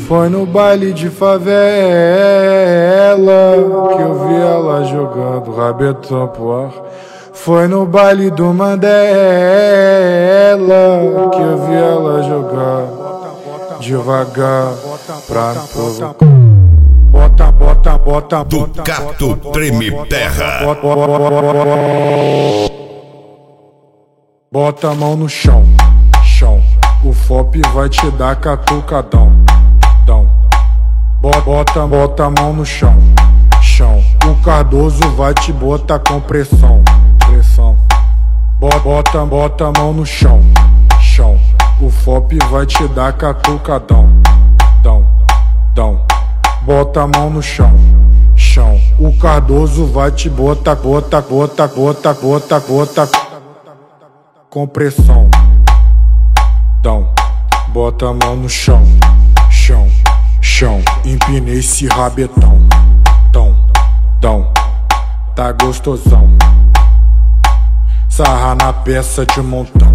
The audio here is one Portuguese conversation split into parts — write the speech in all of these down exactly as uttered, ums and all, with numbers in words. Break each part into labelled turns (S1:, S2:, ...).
S1: Foi no baile de favela que eu vi ela jogando rabetão pro ar. Foi no baile do Mandela que eu vi ela jogar devagar pra me provocar. Bota, bota, bota,
S2: Do Cato Treme Terra.
S1: Bota a mão no chão, chão. O F O P vai te dar catucadão, dão. Bota, bota a mão no chão, chão. O Cardoso vai te botar com pressão, pressão. Bota, bota a mão no chão, chão. O F O P vai te dar catucadão, dão, dão. Bota a mão no chão, chão. O Cardoso vai te botar, bota, bota, bota, bota, bota com pressão, dão. Bota a mão no chão, chão, chão. Empinei esse rabetão, tão, dão. Tá gostosão. Sarra na peça de montão.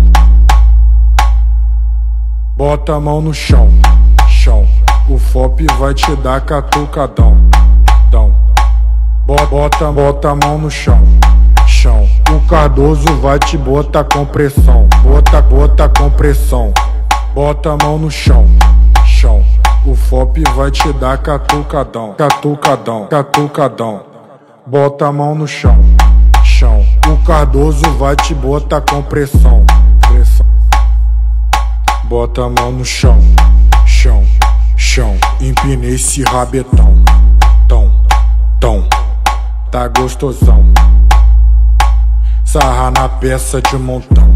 S1: Bota a mão no chão, chão. O F O P vai te dar catucadão, dão. Bota, bota a mão no chão, chão. O Cardoso vai te botar com pressão. Bota, bota com pressão. Bota a mão no chão, chão. O F O P vai te dar catucadão, catucadão, catucadão. Bota a mão no chão, chão. O Cardoso vai te botar com pressão, pressão. Bota a mão no chão, chão, chão. Empinei esse rabetão, tão, tão. Tá gostosão. Sarra na peça de montão.